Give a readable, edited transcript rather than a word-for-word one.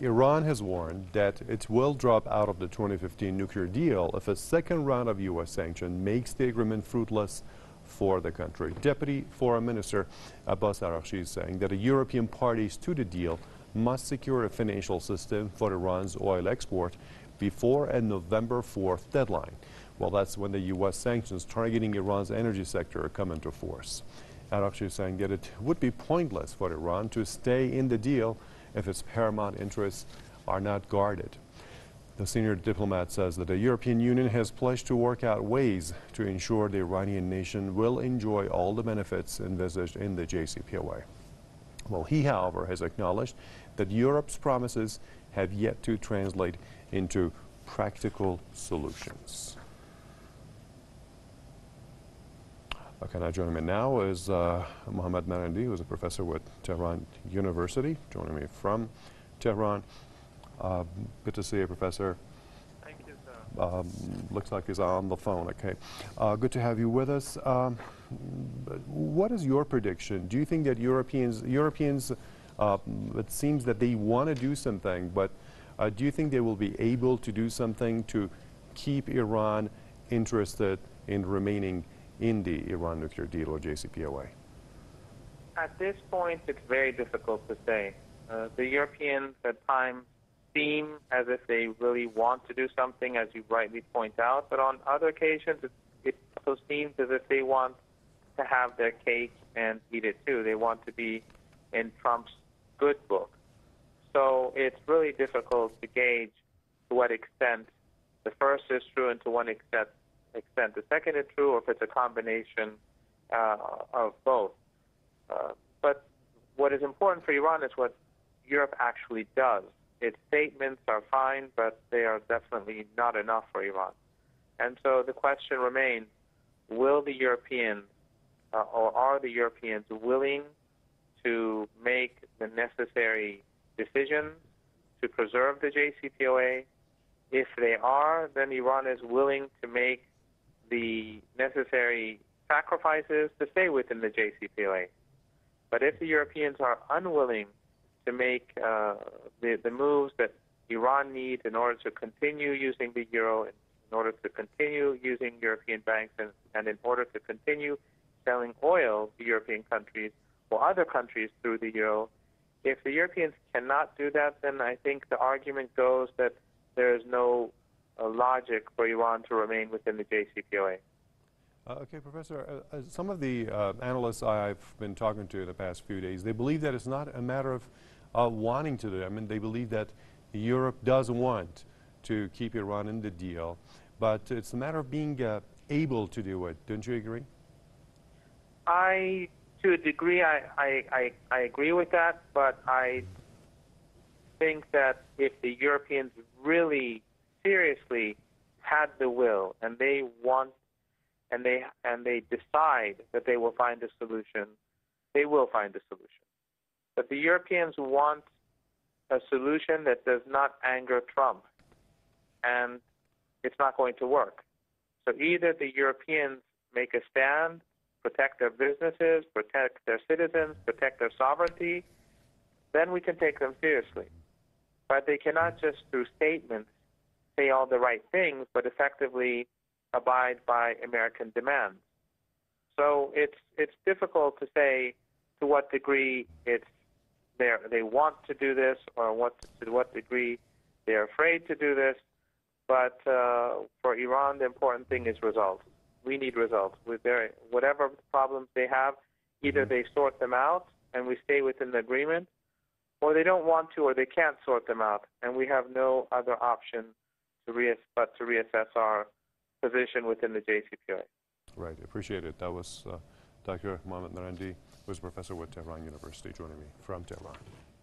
Iran has warned that it will drop out of the 2015 nuclear deal if a second round of U.S. sanctions makes the agreement fruitless for the country. Deputy Foreign Minister Abbas Araghchi is saying that the European parties to the deal must secure a financial system for Iran's oil export before a November 4th deadline. Well, that's when the U.S. sanctions targeting Iran's energy sector come into force. Araghchi is saying that it would be pointless for Iran to stay in the deal if its paramount interests are not guarded. The senior diplomat says that the European Union has pledged to work out ways to ensure the Iranian nation will enjoy all the benefits envisaged in the JCPOA. Well, he, however, has acknowledged that Europe's promises have yet to translate into practical solutions. Okay, now joining me now is Mohammad Marandi, who is a professor with Tehran University, joining me from Tehran. Good to see you, Professor. Thank you, sir. Looks like he's on the phone. Okay, good to have you with us. What is your prediction? Do you think that Europeans, it seems that they want to do something, but do you think they will be able to do something to keep Iran interested in remaining in the Iran nuclear deal or JCPOA? At this point, it's very difficult to say. The Europeans at times seem as if they really want to do something, as you rightly point out, but on other occasions, it also seems as if they want to have their cake and eat it too. They want to be in Trump's good book. So it's really difficult to gauge to what extent the first is true and to what extent the second is true, or if it's a combination of both. But what is important for Iran is what Europe actually does. Its statements are fine, but they are definitely not enough for Iran. And so the question remains, will the Europeans, or are the Europeans willing to make the necessary decisions to preserve the JCPOA? If they are, then Iran is willing to make the necessary sacrifices to stay within the JCPOA. But if the Europeans are unwilling to make the moves that Iran needs in order to continue using the euro, in order to continue using European banks, and in order to continue selling oil to European countries or other countries through the euro, if the Europeans cannot do that, then I think the argument goes that there is no logic for Iran to remain within the JCPOA. Okay, Professor, some of the analysts I've been talking to in the past few days, they believe that it's not a matter of wanting to do it. I mean, they believe that Europe does want to keep Iran in the deal, but it's a matter of being able to do it. Don't you agree? To a degree, I agree with that, but I think that if the Europeans really seriously had the will and they want and they decide that they will find a solution, they will find a solution. But the Europeans want a solution that does not anger Trump, and it's not going to work. So either the Europeans make a stand, protect their businesses, protect their citizens, protect their sovereignty, then we can take them seriously. But they cannot just through statements say all the right things, but effectively abide by American demands. So it's difficult to say to what degree they want to do this, or to what degree they're afraid to do this. But for Iran, the important thing is results. We need results. Whatever problems they have, either they sort them out and we stay within the agreement, or they don't want to, or they can't sort them out, and we have no other option but to reassess our position within the JCPOA. Right, appreciate it. That was Dr. Mohammad Marandi, who is a professor with Tehran University, joining me from Tehran.